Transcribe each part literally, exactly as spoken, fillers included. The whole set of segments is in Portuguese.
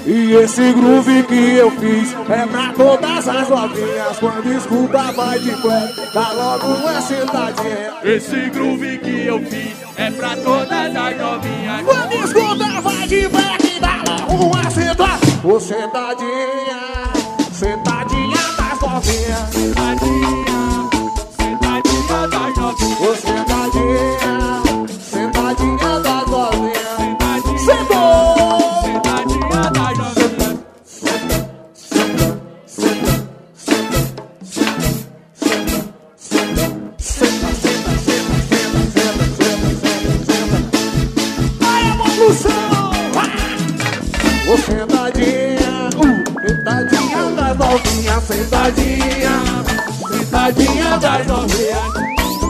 E esse groove que eu fiz é pra todas as novinhas. Quando escuta vai de black, dá logo uma sentadinha. Esse groove que eu fiz é pra todas as novinhas. Quando escuta vai de black, dá logo uma sentadinha. Ô sentadinha, sentadinha das novinhas. Sentadinha, sentadinha das novinhas. Ô sentadinha, sentadinha das novinhas. Sentou! Sentadinha das novinhas. Senta, senta, senta, senta, senta, senta, senta, senta, senta, senta, senta, senta. Vai, evolução! Ô sentadinha, uh, sentadinha das novinhas, sentadinha, sentadinha das novinhas.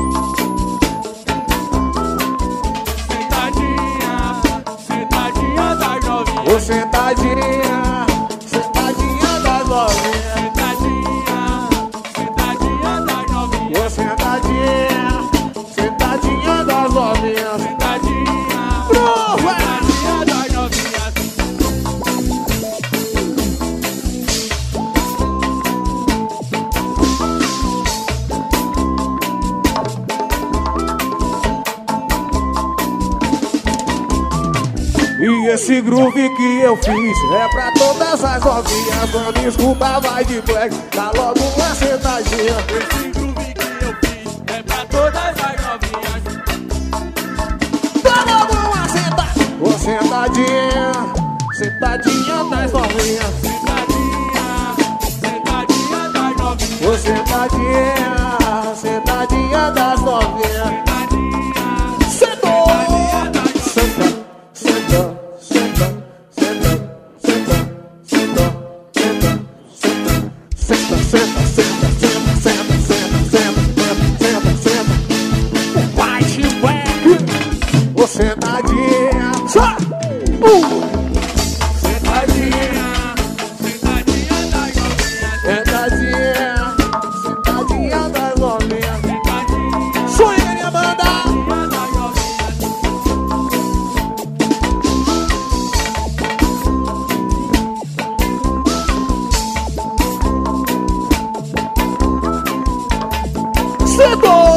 Ô sentadinha, sentadinha das novinhas. Sentadinha, sentadinha das novinhas. Ô sentadinha, sentadinha das novinhas. Sentadinha, Prova! sentadinha das novinhas. E esse groove que eu fiz é pra todas as novinhas. Quando escuta vai de black, dá logo uma sentadinha. Esse groove que eu fiz é pra todas as novinhas. Dá logo uma sentadinha. Ô sentadinha, sentadinha das novinhas. Sentadinha, sentadinha das novinhas. Ô sentadinha, sentadinha das novinhas. Sentou! Senta, senta, senta, senta, senta, senta, senta, senta, senta, senta, senta, senta, senta, senta, senta, senta. Vai, chihuahua! Ô sentadinha, só! Uh! Sentadinha, Sentadinha das novinhas. sentadinha, sentadinha das novinhas. Sonha, minha banda! Sentou!